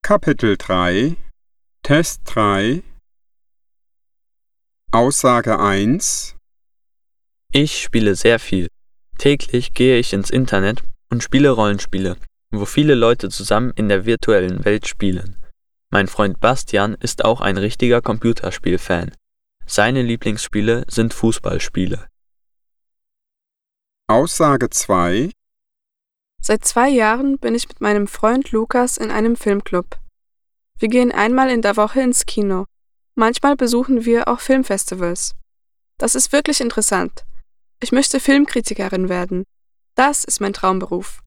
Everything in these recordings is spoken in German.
Kapitel 3 Test 3 Aussage 1 Ich spiele sehr viel. Täglich gehe ich ins Internet und spiele Rollenspiele, wo viele Leute zusammen in der virtuellen Welt spielen. Mein Freund Bastian ist auch ein richtiger Computerspiel-Fan. Seine Lieblingsspiele sind Fußballspiele. Aussage 2 Seit 2 Jahren bin ich mit meinem Freund Lukas in einem Filmclub. Wir gehen einmal in der Woche ins Kino. Manchmal besuchen wir auch Filmfestivals. Das ist wirklich interessant. Ich möchte Filmkritikerin werden. Das ist mein Traumberuf.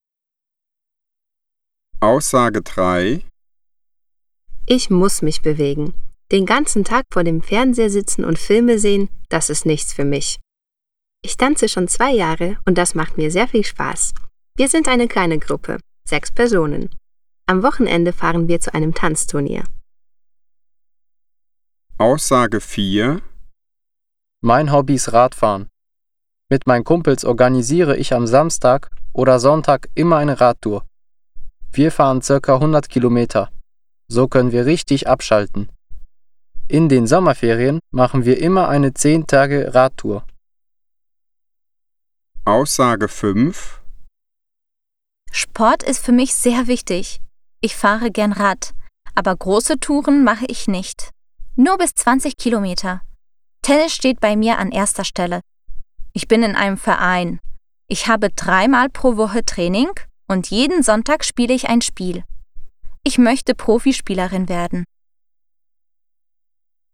Aussage 3 Ich muss mich bewegen. Den ganzen Tag vor dem Fernseher sitzen und Filme sehen, das ist nichts für mich. Ich tanze schon 2 Jahre und das macht mir sehr viel Spaß. Wir sind eine kleine Gruppe, 6 Personen. Am Wochenende fahren wir zu einem Tanzturnier. Aussage 4 Mein Hobby ist Radfahren. Mit meinen Kumpels organisiere ich am Samstag oder Sonntag immer eine Radtour. Wir fahren ca. 100 Kilometer. So können wir richtig abschalten. In den Sommerferien machen wir immer eine 10 Tage Radtour. Aussage 5 Sport ist für mich sehr wichtig. Ich fahre gern Rad, aber große Touren mache ich nicht. Nur bis 20 Kilometer. Tennis steht bei mir an erster Stelle. Ich bin in einem Verein. Ich habe 3-mal pro Woche Training und jeden Sonntag spiele ich ein Spiel. Ich möchte Profispielerin werden.